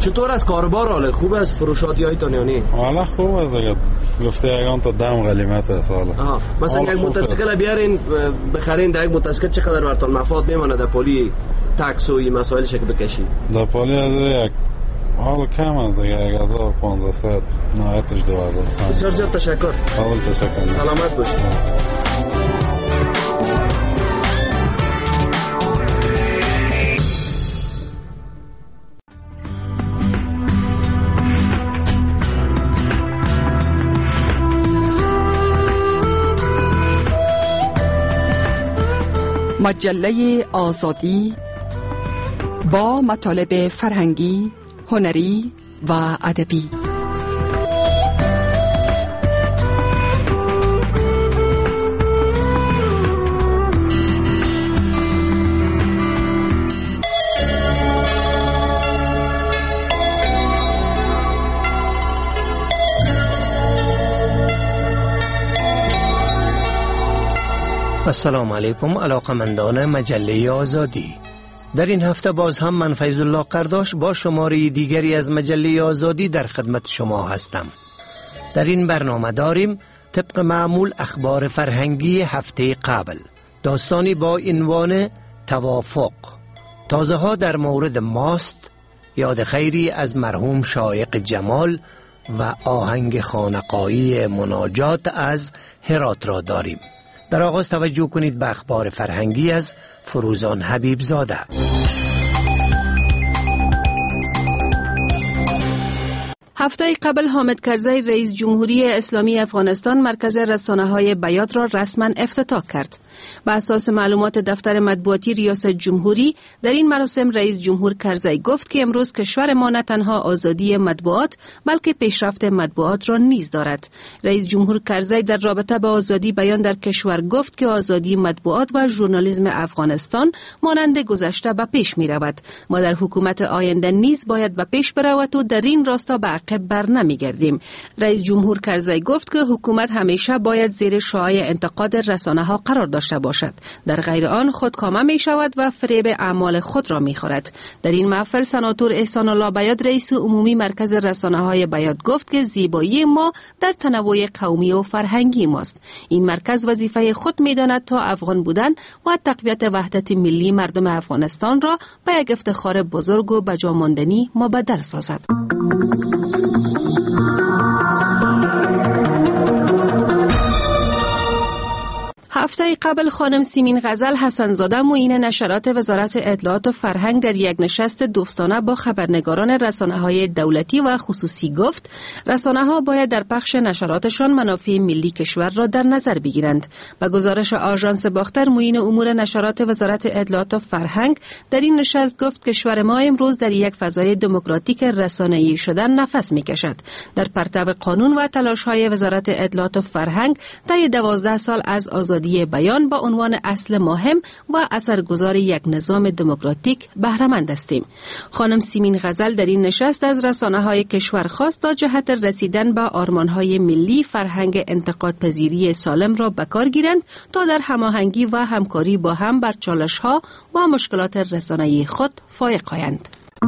چطور از کاربار حاله؟ خوب از فروشاتی های تانیانی؟ حالا خوب است اگر گفته یگان تا دم غلیمت است حالا. مثلا یک موتورسیکل بیارین بخرین، در یک موتورسیکل چقدر براتون مفاد میمانه در پلی تکس و این مسائل شکل بکشی؟ در پلی از یک حالا کم است دیگه 1500 نهایتش 2000. بسیار زیاد تشکر. اول تشکر. سلامت باشید. مجله آزادی با مطالب فرهنگی، هنری و ادبی. السلام علیکم علاقمندان مجله آزادی. در این هفته باز هم من فیض الله قرداش با شماره دیگری از مجله آزادی در خدمت شما هستم. در این برنامه داریم طبق معمول اخبار فرهنگی هفته قبل، داستانی با عنوان توافق، تازه ها در مورد ماست، یاد خیری از مرحوم شایق جمال و آهنگ خانقایی مناجات از هرات را داریم. در آغاز توجه کنید به اخبار فرهنگی از فروزان حبیب زاده. هفته قبل حامد کرزی رئیس جمهوری اسلامی افغانستان مرکز رسانه‌های بیات را رسما افتتاح کرد. بر اساس معلومات دفتر مطبوعاتی ریاست جمهوری، در این مراسم رئیس جمهور کرزی گفت که امروز کشور ما نه تنها آزادی مطبوعات بلکه پیشرفت مطبوعات را نیز دارد. رئیس جمهور کرزی در رابطه با آزادی بیان در کشور گفت که آزادی مطبوعات و ژورنالیسم افغانستان مانند گذشته به پیش می رود. ما در حکومت آینده نیز باید به پیش برود و در این راستا به عقب بر نمی گردیم. رئیس جمهور کرزی گفت که حکومت همیشه باید زیر شعاع انتقاد رسانه‌ها قرار داشته باشد، در غیر آن خودکامه می شود و فریب اعمال خود را می خورد. در این محفل سناتور احسان الله بیات رئیس عمومی مرکز رسانه‌های بیات گفت که زیبایی ما در تنوع قومی و فرهنگی ماست. این مرکز وظیفه خود می داند تا افغان بودن و تقویت وحدت ملی مردم افغانستان را به یک افتخار بزرگ و بجاماندنی مبدل سازد. هفته قبل خانم سیمین غزل حسن‌زاده معین نشرات وزارت اطلاعات و فرهنگ در یک نشست دوستانه با خبرنگاران رسانه‌های دولتی و خصوصی گفت رسانه‌ها باید در پخش نشراتشان منافع ملی کشور را در نظر بگیرند. با گزارش آژانس باختر معین امور نشرات وزارت اطلاعات و فرهنگ در این نشست گفت کشور ما امروز در یک فضای دموکراتیک رسانه‌ای شدن نفس می‌کشد. در پرتو قانون و تلاش‌های وزارت اطلاعات و فرهنگ طی 12 سال از آزادی بیان با عنوان اصل مهم و اثرگذار یک نظام دموکراتیک بهره‌مند هستیم. خانم سیمین غزل در این نشست از رسانه‌های کشور خواست تا جهت رسیدن به آرمان‌های ملی فرهنگ انتقادپذیری سالم را به کار گیرند تا در هماهنگی و همکاری با هم بر چالش‌ها و مشکلات رسانه‌ای خود فائق آیند.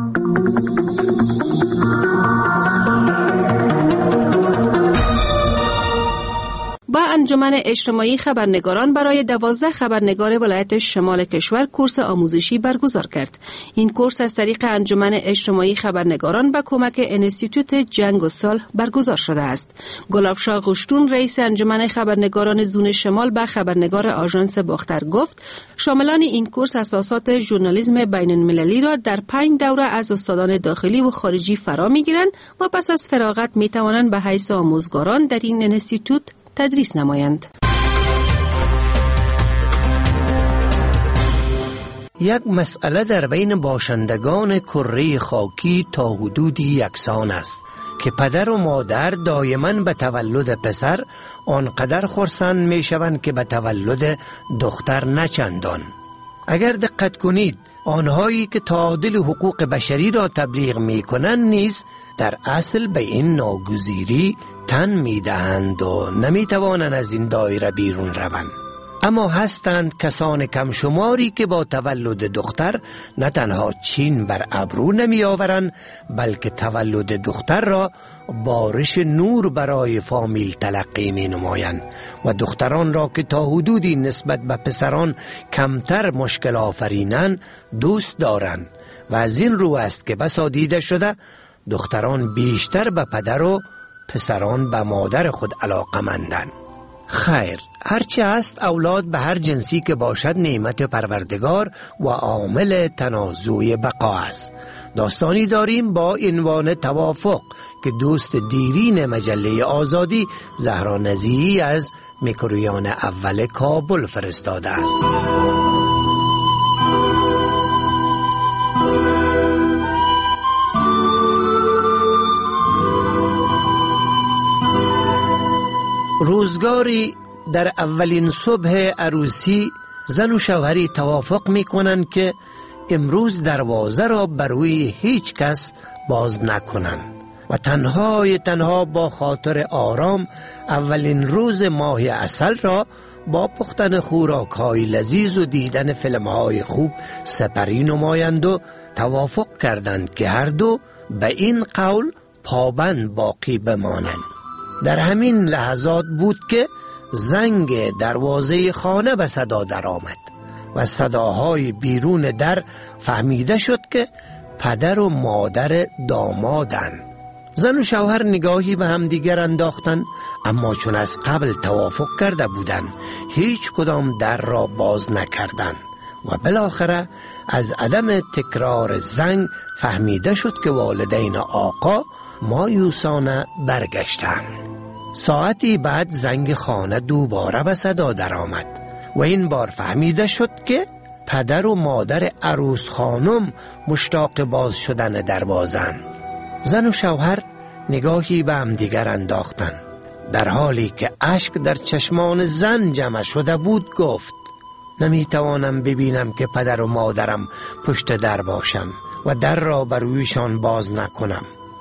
با انجمن اجتماعی خبرنگاران برای 12 خبرنگار ولایت شمال کشور کورس آموزشی برگزار کرد. این کورس از طریق انجمن اجتماعی خبرنگاران با کمک انستیتوت جنگ و صلح برگزار شده است. گلابشاه قشتون رئیس انجمن خبرنگاران زون شمال به خبرنگار آژانس باختر گفت شاملان این کورس اساسات ژورنالیسم بین‌المللی را در 5 دوره از استادان داخلی و خارجی فرا می‌گیرند و پس از فراغت می‌توانند به حیث آموزگاران در این انستیتوت تدریس نمایند. یک مسئله در بین باشندگان کره خاکی تا حدودی یکسان است که پدر و مادر دائما به تولد پسر آنقدر خرسند می شوند که به تولد دختر نچندان. اگر دقت کنید آنهایی که تعادل حقوق بشری را تبلیغ می کنند نیز در اصل به این ناگزیری تن می دهند و نمی توانند از این دایره بیرون روند. اما هستند کسان کم شماری که با تولد دختر نه تنها چین بر ابرو نمی آورند، بلکه تولد دختر را بارش نور برای فامیل تلقی می نمایند و دختران را که تا حدودی نسبت به پسران کمتر مشکل آفرینند دوست دارند و از این رو است که بسا دیده شده دختران بیشتر به پدر و پسران به مادر خود علاقه‌مندند. خیر، هرچه است اولاد به هر جنسی که باشد نعمت پروردگار و عامل تنازع بقا است. داستانی داریم با عنوان توافق که دوست دیرین مجله آزادی زهرا نزیهی از میکرویان اول کابل فرستاده است. روزگاری در اولین صبح عروسی زن و شوهری توافق می کنند که امروز دروازه را بروی هیچ کس باز نکنند و تنها با خاطر آرام اولین روز ماه عسل را با پختن خوراک‌های لذیذ و دیدن فیلم‌های خوب سپری نمایند و توافق کردند که هر دو به این قول پابند باقی بمانند. در همین لحظات بود که زنگ دروازه خانه به صدا درآمد و صداهای بیرون در فهمیده شد که پدر و مادر دامادند. زن و شوهر نگاهی به هم دیگر انداختند، اما چون از قبل توافق کرده بودند هیچ کدام در را باز نکردند و بالاخره از عدم تکرار زنگ فهمیده شد که والدین آقا مایوسانه برگشتند. ساعتی بعد زنگ خانه دوباره به صدا درآمد و این بار فهمیده شد که پدر و مادر عروس خانم مشتاق باز شدن دروازه‌اند. زن و شوهر نگاهی به هم دیگر انداختند. در حالی که اشک در چشمان زن جمع شده بود گفت: نمیتوانم ببینم که پدر و مادرم پشت در باشم و در را برویشان باز نکنم.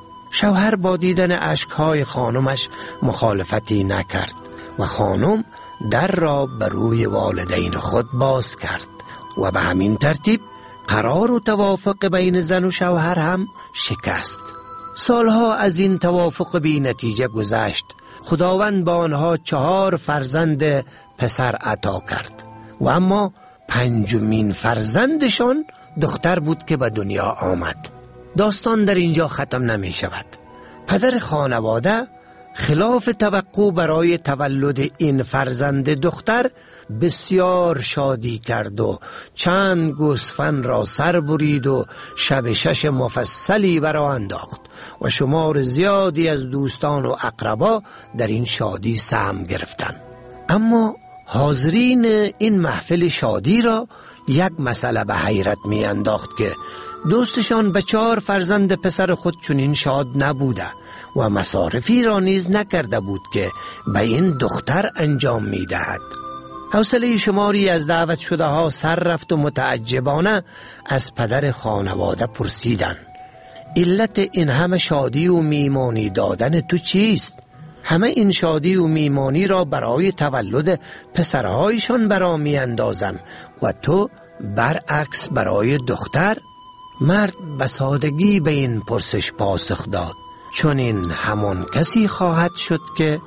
شوهر با دیدن اشکهای خانمش مخالفتی نکرد و خانم در را بروی والدین خود باز کرد و به همین ترتیب قرار و توافق بین زن و شوهر هم شکست. سالها از این توافق بی نتیجه گذشت. خداوند با آنها 4 فرزند پسر عطا کرد و اما 5مین فرزندشان دختر بود که به دنیا آمد. داستان در اینجا ختم نمی شود. پدر خانواده خلاف توقع برای تولد این فرزند دختر بسیار شادی کرد و چند گوسفند را سر برید و شب 6 مفصلی برآ انداخت و شمار زیادی از دوستان و اقربا در این شادی سهم گرفتند. اما حاضرین این محفل شادی را یک مسئله به حیرت می انداخت که دوستشان به 4 فرزند پسر خود چنین شاد نبوده و مصارفی را نیز نکرده بود که به این دختر انجام می دهد. حوصله شماری از دعوت شده ها سر رفت و متعجبانه از پدر خانواده پرسیدند: علت این همه شادی و میمانی دادن تو چیست؟ همه این شادی و میمانی را برای تولد پسرهایشان برا می اندازن و تو برعکس برای دختر؟ مرد به سادگی به این پرسش پاسخ داد: چون این همان کسی خواهد شد که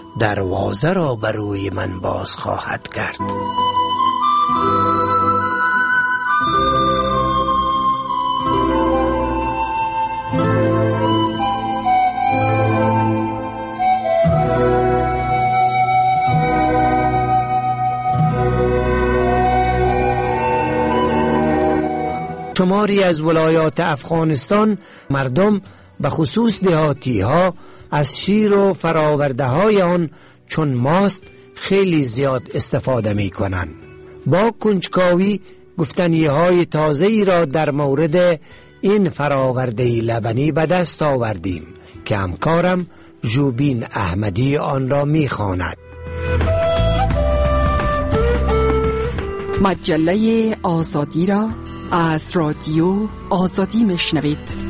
دروازه را بروی من باز خواهد کرد. شماری از ولایات افغانستان مردم به خصوص دهاتی ها از شیر و فراورده های آن چون ماست خیلی زیاد استفاده می کنند. با کنجکاوی گفتنی های تازه‌ای را در مورد این فراورده لبنی به دست آوردیم که همکارم ژوبین احمدی آن را می خواند. مجله آزادی را از رادیو آزادی میشنوید.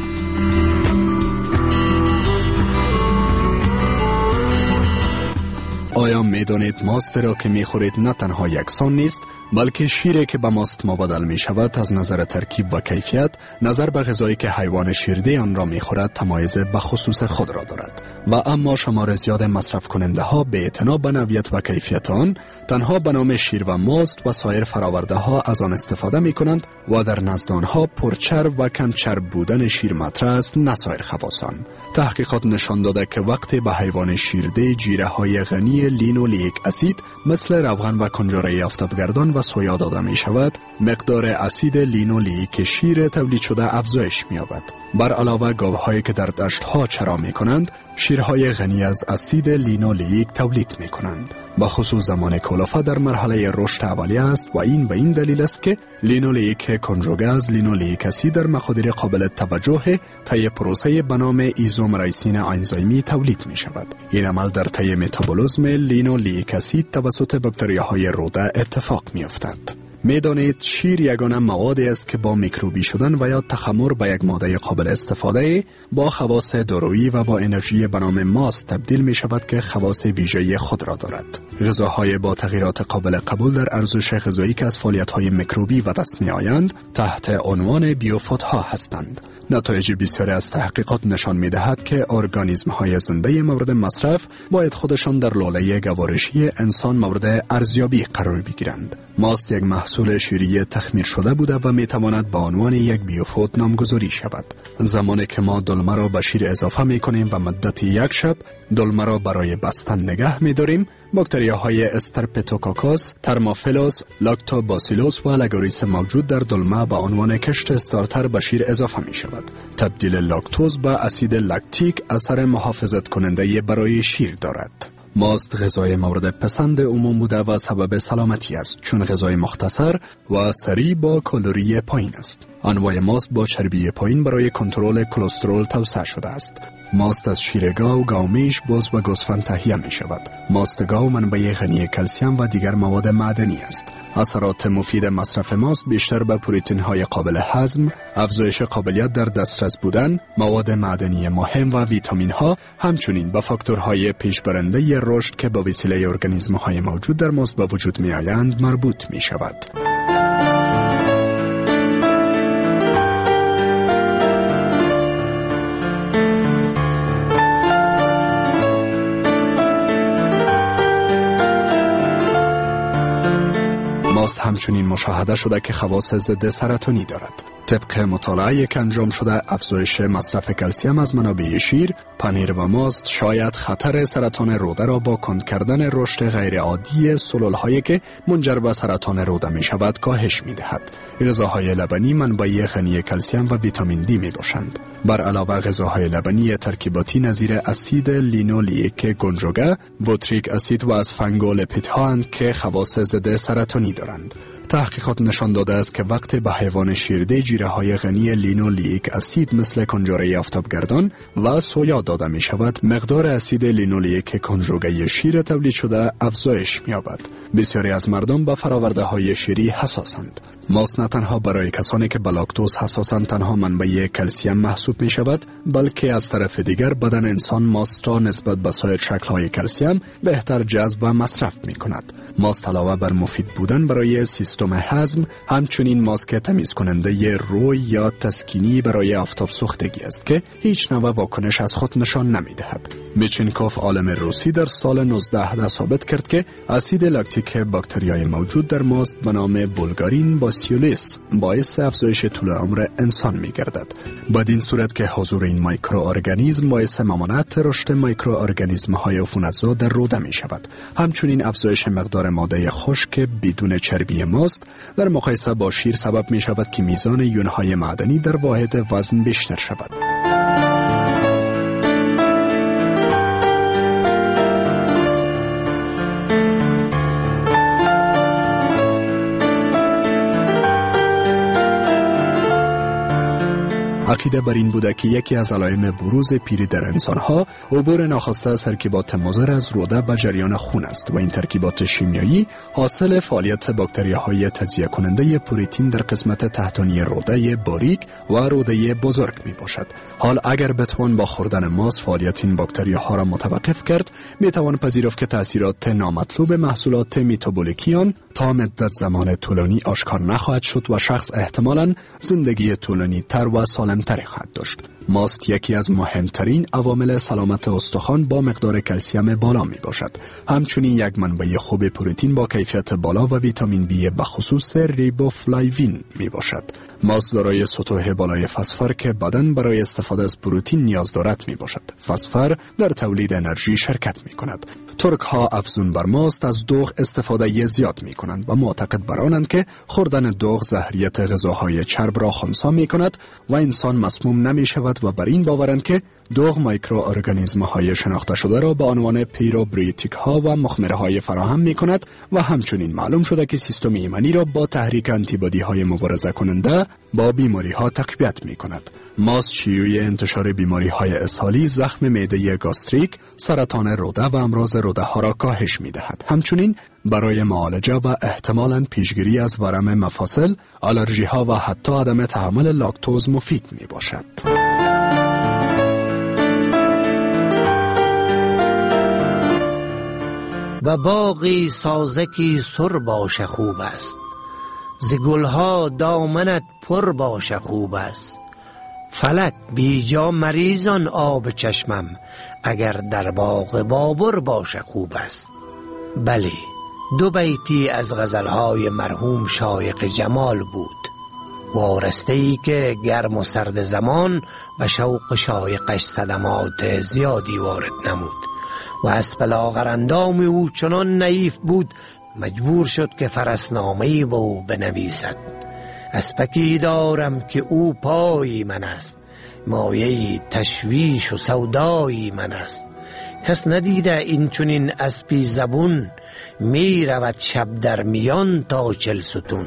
آیا میدانید ماست را که میخورید نه تنها یکسان نیست، بلکه شیری که به ماست مبدل می شود از نظر ترکیب و کیفیت نظر به غذایی که حیوان شیرده آن را میخورد تمایز به خصوص خود را دارد و اما شمار زیاد مصرف کننده ها به اعتنا به نوعیت و کیفیت آن تنها به نام شیر و ماست و سایر فراورده ها از آن استفاده می کنند و در نزد آنها پرچرب و کم چرب بودن شیر مطرح است نه سایر خواصان. تحقیقات نشان داده که وقتی به حیوان شیرده جیره های غنی لینولیک اسید مثل روغن و کنجاره آفتابگردان و سویا داده می شود، مقدار اسید لینولیک شیر تولید شده افزایش می یابد. بر علاوه گاوهایی که در دشت‌ها چرا می کنند، شیرهای غنی از اسید لینولیک تولید می کنند. به خصوص زمان کلافه در مرحله رشد اولیه است و این به این دلیل است که لینولیک کنجوگه از لینولیک اسید در مقادیر قابل توجه طی پروسه به نام ایزومریسین انزیمی تولید می شود. این عمل در طی متابولیسم لینولیک اسید توسط باکتریاهای روده اتفاق می افتد. میدانید شیر یگانه موادی است که با میکروبی شدن و یا تخمر به یک ماده قابل استفاده با خواص دارویی و با انرژی به نام ماست تبدیل می شود که خواص ویژه‌ای خود را دارد. غذاهای با تغییرات قابل قبول در ارزش غذایی که از فعالیت‌های میکروبی به دست می آیند تحت عنوان بیوفوت‌ها هستند. نتایج بسیاری از تحقیقات نشان می دهد که ارگانیسم‌های زنده مورد مصرف باید خودشان در لاله گوارشی انسان مورد ارزیابی قرار بگیرند. ماست یک محصول شیری تخمیر شده بوده و می تواند به عنوان یک بیوفوت نامگذاری شود. زمانی که ما دلمه را به شیر اضافه می کنیم و مدت یک شب دلمه را برای بستن نگه می داریم، باکتریاهای استرپتوکوکوس، ترموفیلوس، لاکتوباسیلوس و لگوریس موجود در دلمه به عنوان کشت استارتر به شیر اضافه می شود. تبدیل لاکتوز به اسید لکتیک اثر محافظت کننده برای شیر دارد. ماست غذای مورد پسند عموم بوده و سبب سلامتی است، چون غذای مختصر و سریع با کالری پایین است. انواع ماست با چربی پایین برای کنترل کلسترول توسعه شده است. ماست از شیر گاو، گاومیش، بز و گوسفند تهیه می شود. ماست گاو منبع غنی کلسیم و دیگر مواد معدنی است. اثرات مفید مصرف ماست بیشتر به پروتئین های قابل هضم، افزایش قابلیت در دسترس بودن، مواد معدنی مهم و ویتامین ها، همچنین به فاکتورهای پیشبرنده رشد که با وسیله ارگانیسم های موجود در ماست به وجود می آیند مربوط می شود. ماست همچنین مشاهده شده که خواص ضد سرطانی دارد. طبق مطالعه که انجام شده، افزایش مصرف کلسیم از منابع شیر، پنیر و ماست شاید خطر سرطان روده را با کند کردن رشد غیرعادی سلولهایی که منجر به سرطان روده می شود کاهش می دهد. غذاهای لبنی منبع غنی کلسیم و ویتامین دی می باشند. بر علاوه غذاهای لبنی ترکیباتی نظیر اسید لینولیک گونجوگه، بوتریک اسید و اسفنگولیپیدها اند که خواص ضد سرطانی دارند. تحقیقات نشان داده است که وقتی به حیوان شیرده جیره های غنی لینولیک اسید مثل کنجاره آفتابگردان و سویا داده می شود، مقدار اسید لینولیک کنجوگه شیر تولید شده افزایش می یابد. بسیاری از مردم به فراورده های شیری حساسند. ماست نه تنها برای کسانی که به لاکتوز حساسند تنها منبع کلسیم محسوب می شود، بلکه از طرف دیگر بدن انسان ماست را نسبت به سایر شکل‌های کلسیم بهتر جذب و مصرف می کند. ماست علاوه بر مفید بودن برای سیستم هضم، همچنین ماست که تمیز کننده روی یا تسکینی برای آفتاب سوختگی است که هیچ نوع واکنش از خود نشان نمی دهد. میچینکوف عالم روسی در سال 1910 ثابت کرد که اسید لاکتیک باکتریای موجود در ماست به نام بولگارین باسیولیس باعث افزایش طول عمر انسان می گردد. بدین صورت که حضور این میکروارگانیسم باعث ممانعت رشد میکروارگانیسم های عفونتزا در روده می شود. همچنین افزایش مقدار ماده خشک بدون چربی ماست در مقایسه با شیر سبب می شود که میزان یونهای معدنی در واحد وزن بیشتر شود. عقیده بر این بوده که یکی از علائم بروز پیری در انسانها عبور ناخواسته از ترکیبات مضر از روده به جریان خون است و این ترکیبات شیمیایی حاصل فعالیت باکتریاهای تجزیه کننده پروتئین در قسمت تحتانی روده باریک و روده بزرگ می باشد. حال اگر بتوان با خوردن ماست فعالیت این باکتریاها را متوقف کرد، می توان پذیرفت که تاثیرات نامطلوب محصولات متابولیکی آن تا مدت زمان طولانی آشکار نخواهد شد و شخص احتمالاً زندگی طولانی تر و سالم تر خواهد داشت. ماست یکی از مهمترین عوامل سلامت استخوان با مقدار کلسیم بالا می باشد. همچنین یک منبع خوب پروتئین با کیفیت بالا و ویتامین بی به خصوص ریبوفلاوین می باشد. ماست دارای سطوح بالای فسفر که بدن برای استفاده از پروتئین نیاز دارد می باشد. فسفر در تولید انرژی شرکت می کند. ترک ها افزون بر ماست از دوغ استفاده زیاد می کنند و معتقد بر آنند که خوردن دوغ زهریت غذاهای چرب را خنثی می کند و انسان مسموم نمی شود و بر این باورند که دوغ مایکروارگانیسم های شناخته شده را به عنوان پیروبریوتیک ها و مخمره های فراهم می کند و همچنین معلوم شده که سیستم ایمنی را با تحریک آنتیبادی های مبارزه کننده با بیماری ها تقویت می کند. ماست شیوع انتشار بیماری های اسهالی، زخم معده گاستریک، سرطان روده و امراض روده ها را کاهش می دهد. همچنین برای معالجه و احتمالاً پیشگیری از ورم مفاصل، آلرژی ها و حتی عدم تحمل لاکتوز مفید می باشد. و باغی سازکی سر باشه خوب است، ز گلها دامنت پر باشه خوب است. فلک بیجا مریزان آب چشمم، اگر در باغ بابر باشه خوب است. بله، 2 بیتی از غزلهای مرحوم شایق جمال بود. وارسته‌ای که گرم و سرد زمان به شوق شایقش صدمات زیادی وارد نمود و اسب لاغرندام او چنان نحیف بود مجبور شد که فرسنامه‌ای به او بنویسد. اسپکی دارم که او پای من است، مایه تشویش و سودای من است. کس ندیده این چنین اسبی زبون، می رود شب در میان تا 40 ستون.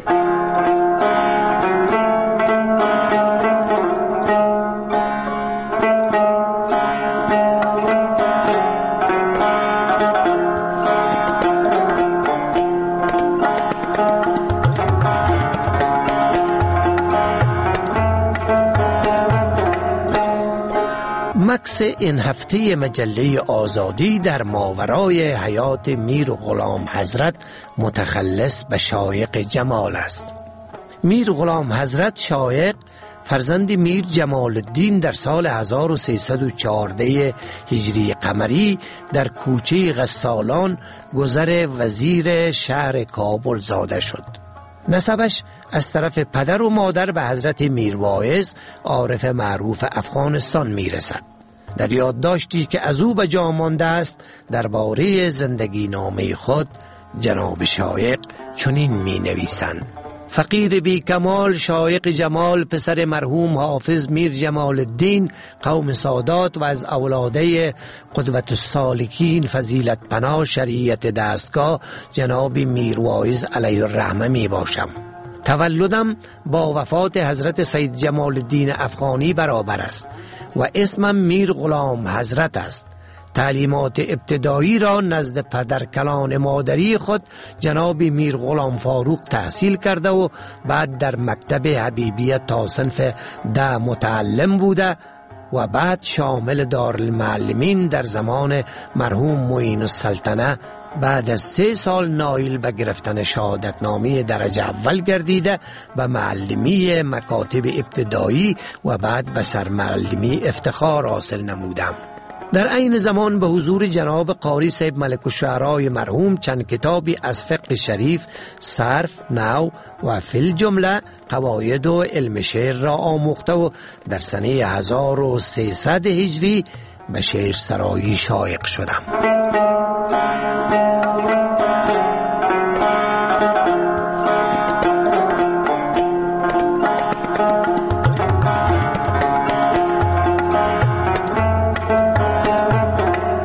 مکس این هفته مجله آزادی در ماورای حیات میر غلام حضرت متخلص به شایق جمال است. میر غلام حضرت شایق فرزند میر جمال الدین در سال 1314 هجری قمری در کوچه غسالان گذر وزیر شهر کابل زاده شد. نسبش از طرف پدر و مادر به حضرت میر واعظ عارف معروف افغانستان می رسد. در یادداشتی که از او به جا مانده است درباره زندگی نامه خود جناب شایق چنین می نویسند: فقیر بی کمال شایق جمال پسر مرحوم حافظ میر جمال الدین قوم سادات و از اولاده قدوت السالکین فضیلت پناه شریعت دستگاه جناب میر واعظ علیه الرحمه می باشم. تولدم با وفات حضرت سید جمال الدین افغانی برابر است و اسمم میر غلام حضرت است. تعلیمات ابتدایی را نزد پدرکلان مادری خود جناب میر غلام فاروق تحصیل کرده و بعد در مکتب حبیبیه تا صنف 10 متعلم بوده و بعد شامل دارالمعلمین در زمان مرحوم معین السلطنه بعد از 3 سال نایل به گرفتن شهادتنامه درجه اول گردیده و معلمی مکاتب ابتدایی و بعد به سرمعلمی افتخار حاصل نمودم. در عین زمان به حضور جناب قاری صاحب ملک الشعرای مرحوم چند کتابی از فقه شریف، صرف، نحو و فی الجمله قواعد و علم شعر را آموخته و در سنه 1300 هجری به شعر سرایی شایق شدم.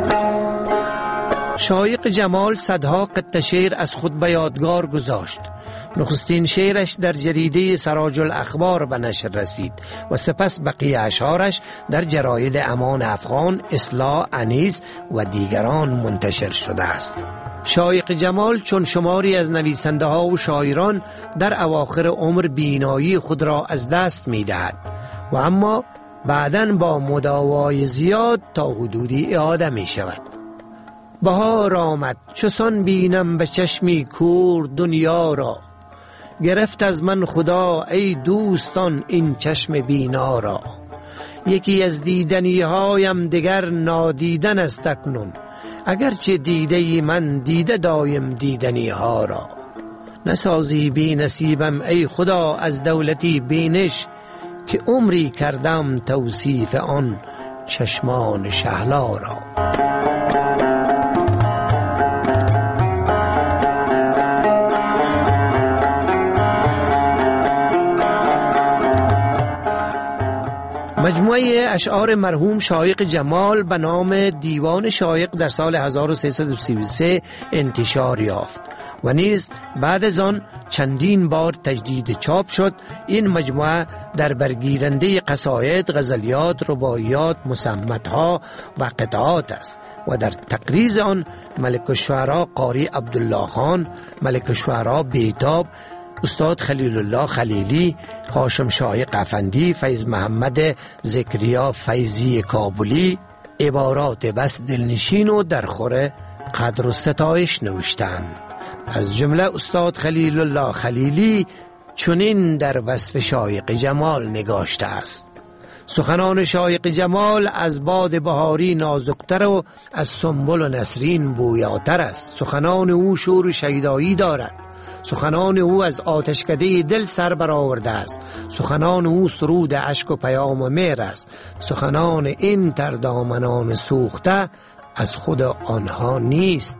شایق جمال صدها قطعه شعر از خود به یادگار گذاشت. نخستین شعرش در جریده سراج الاخبار به نشر رسید و سپس بقیه اشعارش در جراید امان افغان، اصلاح، انیس و دیگران منتشر شده است. شایق جمال چون شماری از نویسنده ها و شاعران در اواخر عمر بینایی خود را از دست می دهد و اما بعداً با مداوای زیاد تا حدودی اعاده می شود. بهار آمد چسان بینم به چشمی کور دنیا را، گرفت از من خدا ای دوستان این چشم بینا را. یکی از دیدنی هایم دگر نادیدن است اکنون، اگرچه دیده من دیده دایم دیدنی ها را. نسازی بی نصیبم ای خدا از دولتی بینش، که عمری کردم توصیف آن چشمان شهلا را. مجموعه اشعار مرحوم شایق جمال به نام دیوان شایق در سال 1333 انتشار یافت و نیز بعد از آن چندین بار تجدید چاپ شد. این مجموعه در برگیرنده قصاید، غزلیات، رباعیات، مصمت‌ها و قطعات است و در تقریض آن ملک الشعرا قاری عبدالله خان، ملک الشعرا بیتاب، استاد خلیل الله خلیلی، هاشم شایق افندی، فیض محمد زکریا فیضی کابلی عبارات بس دلنشین و در خور قدر و ستایش نوشتند. از جمله استاد خلیل الله خلیلی چنین در وصف شایق جمال نگاشته است: سخنان شایق جمال از باد بهاری نازکتر و از سنبل و نسرین بویاتر است. سخنان او شور و شیدایی دارد. سخنان او از آتشکده دل سر برآورده است. سخنان او سرود اشک و پیام و مهر است. سخنان این تردامنان سوخته از خود آنها نیست.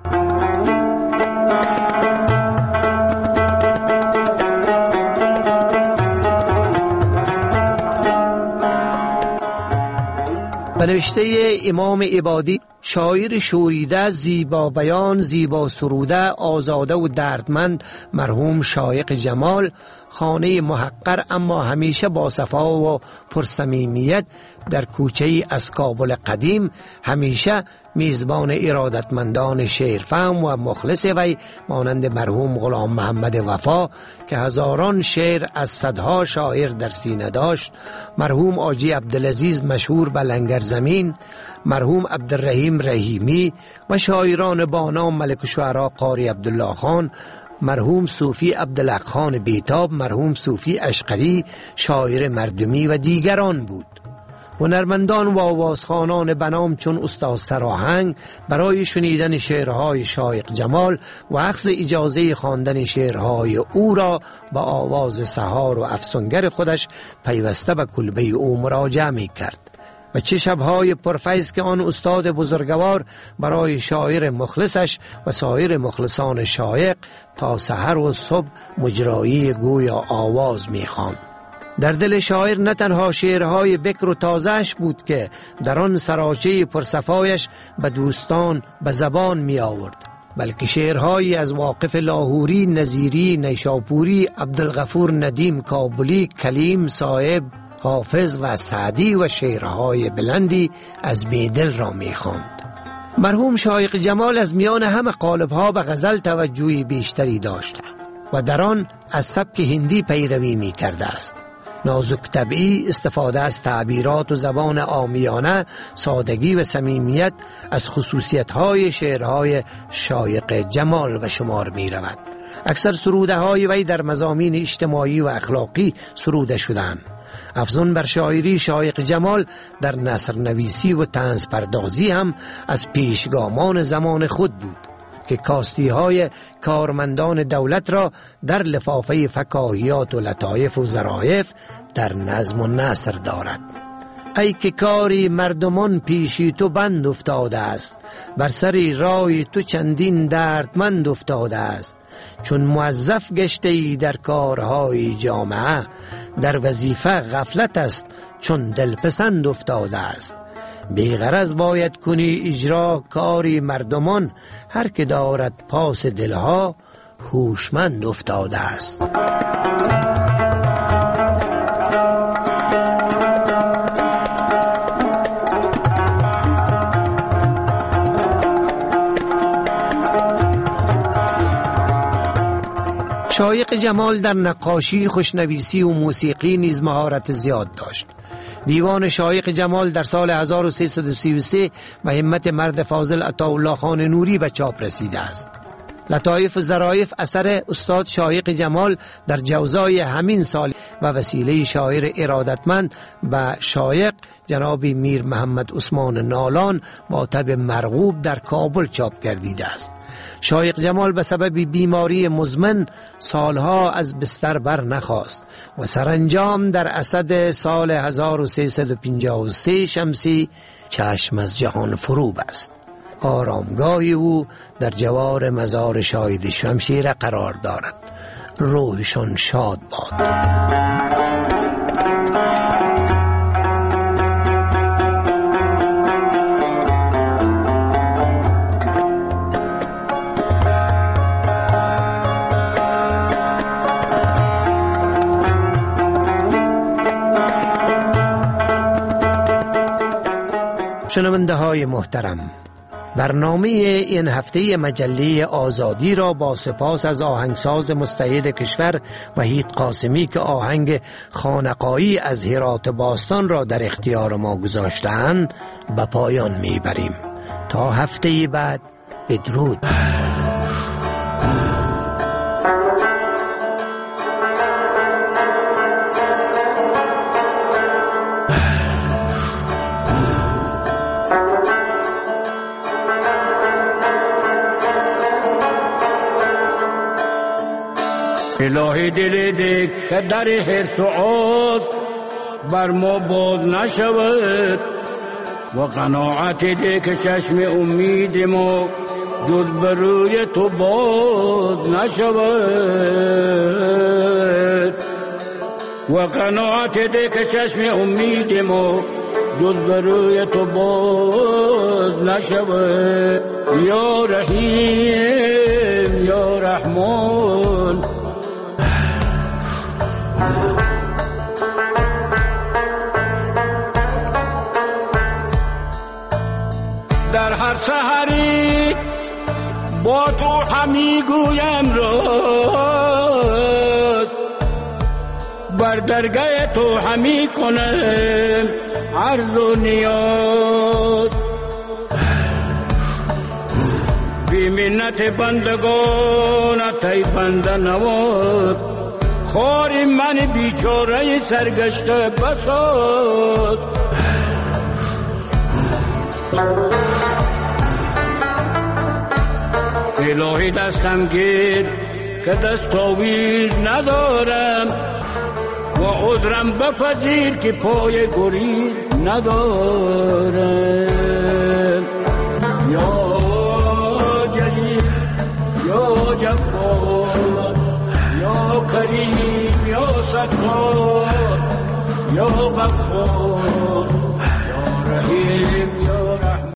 به نوشته امام عبادی، شاعر شوریده، زیبا بیان، زیبا سروده، آزاده و دردمند مرحوم شایق جمال، خانه محقر اما همیشه با صفا و پرصمیمیت در کوچه از کابل قدیم، همیشه میزبان ارادتمندان شعرفهم و مخلص وی مانند مرحوم غلام محمد وفا که هزاران شعر از صدها شاعر در سینه داشت، مرحوم آجی عبدالعزیز مشهور به لنگر زمین، مرحوم عبدالرحیم رحیمی و شاعران با نام ملک الشعرا قاری عبدالله خان، مرحوم صوفی عبدالحق خان بیتاب، مرحوم صوفی اشقری شاعر مردمی و دیگران بود. هنرمندان و آوازخوانان بنام چون استاد سراهنگ برای شنیدن شعرهای شایق جمال و اخذ اجازه خواندن شعرهای او را با آواز سحار و افسونگر خودش پیوسته به کلبه او مراجعه می کرد و چه شبهای پرفیض که آن استاد بزرگوار برای شاعر مخلصش و سایر مخلصان شایق تا سحر و صبح مجرایی گویا آواز می خواند. در دل شاعر نه تنها شعرهای بکر و تازهش بود که در آن سراچه پرصفایش به دوستان به زبان می آورد، بلکه شعرهایی از واقف لاهوری، نظیری، نیشاپوری، عبدالغفور ندیم کابلی، کلیم صاحب، حافظ و سعدی و شعرهای بلندی از بیدل را می خواند. مرحوم شایق جمال از میان همه قالب‌ها به غزل توجهی بیشتری داشت و در آن از سبک هندی پیروی می کرده است. نازک طبعی، استفاده از تعبیرات و زبان عامیانه، سادگی و صمیمیت از خصوصیت‌های شعرهای شایق جمال به شمار می رود. اکثر سروده های وی در مضامین اجتماعی و اخلاقی سروده شدند. افزون بر شاعری شایق جمال در نثر نویسی و طنز پردازی هم از پیشگامان زمان خود بود که کاستی های کارمندان دولت را در لفافه فکاهیات و لطایف و ظرایف در نظم و نثر دارد. ای که کاری مردمان پیشی تو بند افتاده است، بر سری رای تو چندین دردمند افتاده است. چون موظف گشته ای در کارهای جامعه، در وظیفه غفلت است چون دلپسند افتاده است. بیغرض باید کنی اجرا کاری مردمان، هر که دارد پاس دلها هوشمند افتاده است. شایق جمال در نقاشی، خوشنویسی و موسیقی نیز مهارت زیاد داشت. دیوان شایق جمال در سال 1333 به همت مرد فاضل عطاالله خان نوری به چاپ رسیده است. لطایف و ظرایف اثر استاد شایق جمال در جوزای همین سال و وسیله شاعر ارادتمند به شایق جناب میر محمد عثمان نالان با طبع مرغوب در کابل چاپ گردیده است. شایق جمال به سبب بیماری مزمن سالها از بستر بر نخاست و سرانجام در اسد سال 1353 شمسی چشم از جهان فرو بست. آرامگاه او در جوار مزار شاهد شمشیر قرار دارد. روحشان شاد باد. شنونده های محترم، برنامه این هفته مجله آزادی را با سپاس از آهنگساز مستعد کشور وحید قاسمی که آهنگ خانقایی از هرات باستان را در اختیار ما گذاشتند به پایان میبریم. تا هفته بعد، بدرود. الهی دل ده که در حرص و عاز بر ما باز نشود و قناعت ده که چشم امید ما جز بر روی تو باز نشود و قناعت ده که چشم امید ما جز بر روی تو باز نشود. یا رحیم یا رحمان، در هر سحری با تو همی گویم راز، بر درگاه تو همی کنم عرض و نیاز. بی منت بندگانت ای بنده نواز، خار من بیچاره سرگشته بساز. الهی دستم گیر که دستاویز ندارم و عذرم بپذیر که پای گریز ندارم. یا جلیل یا جبار یا کریم یا ستار یا غفار